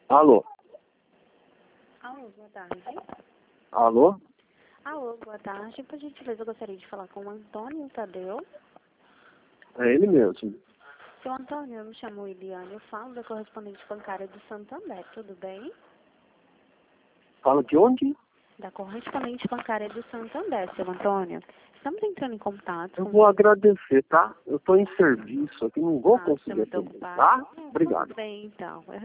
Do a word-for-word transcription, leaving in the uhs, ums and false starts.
Alô? Alô, boa tarde. Alô? Alô, boa tarde. Por gentileza, eu gostaria de falar com o Antônio Tadeu. É ele mesmo. Seu Antônio, eu me chamo Eliane, eu falo da correspondente bancária do Santander, tudo bem? Fala de onde? Da correspondente bancária do Santander, seu Antônio. Estamos entrando em contato Eu com... vou agradecer, tá? Eu tô em serviço aqui, não vou Ah, você conseguir muito atender, ocupado. tá? Tudo Obrigado. bem, então.